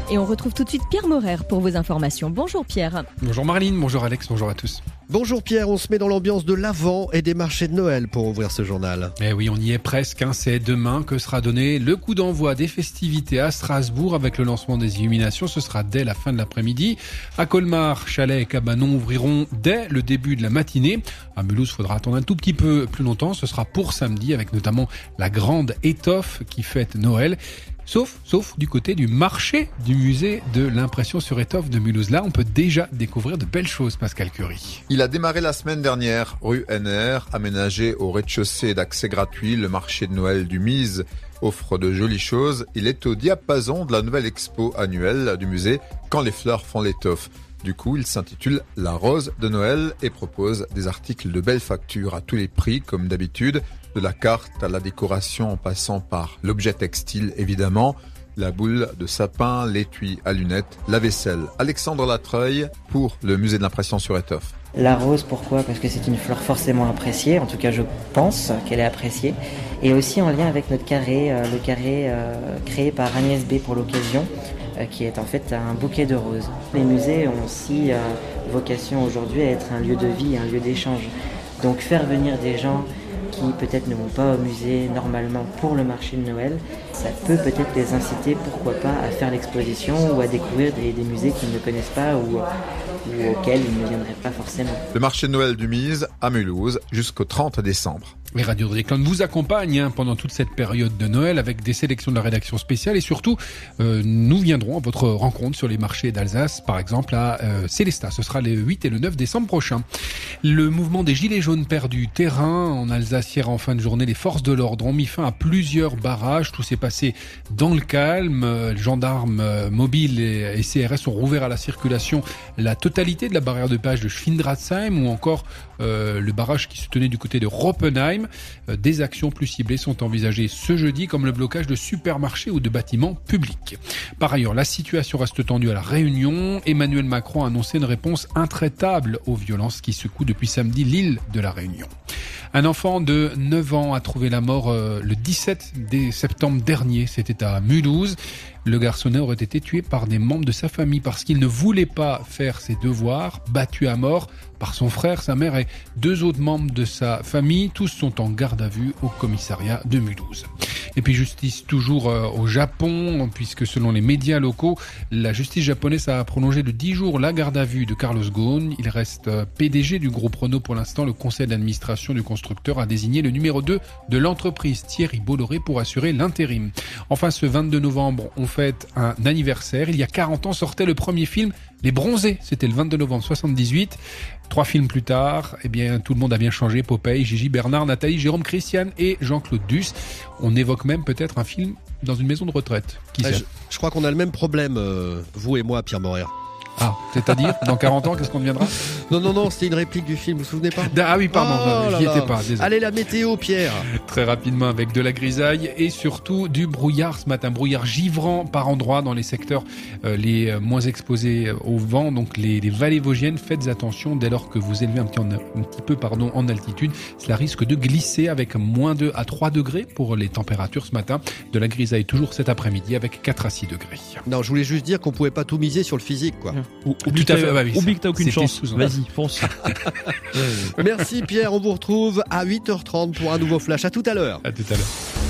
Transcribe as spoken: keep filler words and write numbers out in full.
Et on retrouve tout de suite Pierre Morer pour vos informations. Bonjour Pierre. Bonjour Marlene, bonjour Alex, bonjour à tous. Bonjour Pierre, on se met dans l'ambiance de l'Avent et des marchés de Noël pour ouvrir ce journal. Eh oui, on y est presque, hein. C'est demain que sera donné le coup d'envoi des festivités à Strasbourg avec le lancement des illuminations. Ce sera dès la fin de l'après-midi. À Colmar, chalets et cabanons ouvriront dès le début de la matinée. À Mulhouse, il faudra attendre un tout petit peu plus longtemps. Ce sera pour samedi avec notamment la grande étoffe qui fête Noël. Sauf, sauf du côté du marché du musée de l'impression sur étoffe de Mulhouse. Là, on peut déjà découvrir de belles choses, Pascal Curie. Il a démarré la semaine dernière, rue N R, aménagé au rez-de-chaussée d'accès gratuit. Le marché de Noël du Mise offre de jolies choses. Il est au diapason de la nouvelle expo annuelle du musée Quand les fleurs font l'étoffe. Du coup, il s'intitule La Rose de Noël et propose des articles de belle facture à tous les prix, comme d'habitude, de la carte à la décoration en passant par l'objet textile évidemment, la boule de sapin, l'étui à lunettes, la vaisselle. Alexandre Latreuil pour le musée de l'impression sur étoffe. La rose, pourquoi ? Parce que c'est une fleur forcément appréciée, en tout cas je pense qu'elle est appréciée, et aussi en lien avec notre carré, euh, le carré euh, créé par Agnès B pour l'occasion, euh, qui est en fait un bouquet de roses. Les musées ont aussi euh, vocation aujourd'hui à être un lieu de vie, un lieu d'échange. Donc faire venir des gens qui peut-être ne vont pas au musée normalement pour le marché de Noël, ça peut peut-être les inciter, pourquoi pas, à faire l'exposition ou à découvrir des, des musées qu'ils ne connaissent pas ou, ou auxquels ils ne viendraient pas forcément. Le marché de Noël du Mise à Mulhouse jusqu'au trente décembre. Les radios de Réclame vous accompagnent hein, pendant toute cette période de Noël avec des sélections de la rédaction spéciale et surtout, euh, nous viendrons à votre rencontre sur les marchés d'Alsace, par exemple à euh, Célestat. Ce sera le huit et le neuf décembre prochain. Le mouvement des Gilets jaunes perd du terrain. En Alsace, hier en fin de journée, les forces de l'ordre ont mis fin à plusieurs barrages. Tout s'est passé dans le calme. Euh, gendarmes euh, mobiles et, et C R S ont rouvert à la circulation la totalité de la barrière de péage de Schwindratzheim ou encore euh, le barrage qui se tenait du côté de Roppenheim. Des actions plus ciblées sont envisagées ce jeudi comme le blocage de supermarchés ou de bâtiments publics. Par ailleurs, la situation reste tendue à La Réunion. Emmanuel Macron a annoncé une réponse intraitable aux violences qui secouent depuis samedi l'île de La Réunion. Un enfant de neuf ans a trouvé la mort euh, le dix-sept septembre dernier. C'était à Mulhouse. Le garçonnet aurait été tué par des membres de sa famille parce qu'il ne voulait pas faire ses devoirs, battu à mort par son frère, sa mère et deux autres membres de sa famille. Tous sont en garde à vue au commissariat de Mulhouse. Et puis justice toujours euh, au Japon, puisque selon les médias locaux, la justice japonaise a prolongé de dix jours la garde à vue de Carlos Ghosn. Il reste euh, P D G du groupe Renault pour l'instant. Le conseil d'administration du constructeur a désigné le numéro deux de l'entreprise, Thierry Bolloré, pour assurer l'intérim. Enfin, ce vingt-deux novembre, on fête un anniversaire. Il y a quarante ans sortait le premier film Les Bronzés. C'était le vingt-deux novembre soixante-dix-huit. Trois films plus tard, eh bien, tout le monde a bien changé. Popeye, Gigi Bernard, Nathalie, Jérôme Christian et Jean-Claude Duss. On évoque même peut-être un film dans une maison de retraite. Qui ah, sait ? je, je crois qu'on a le même problème, euh, vous et moi, Pierre Morer. Ah, c'est-à-dire, dans quarante ans, qu'est-ce qu'on deviendra ? Non, non, non, c'était une réplique du film, vous vous souvenez pas ? Ah oui, pardon, oh j'y là étais là. pas, désolé. Allez, la météo, Pierre. Très rapidement avec de la grisaille et surtout du brouillard ce matin. Brouillard givrant par endroits dans les secteurs euh, les moins exposés au vent, donc les, les vallées vosgiennes. Faites attention dès lors que vous élevez un petit, un petit peu pardon, en altitude. Cela risque de glisser avec moins deux à trois degrés pour les températures ce matin. De la grisaille toujours cet après-midi avec quatre à six degrés. Non, je voulais juste dire qu'on pouvait pas tout miser sur le physique, quoi. Ou, Tout à fait. Bah oui, oublie que t'as aucune c'était chance. sous- Vas-y, fonce. Merci Pierre, on vous retrouve à huit heures trente pour un nouveau flash. À tout à l'heure. À tout à l'heure.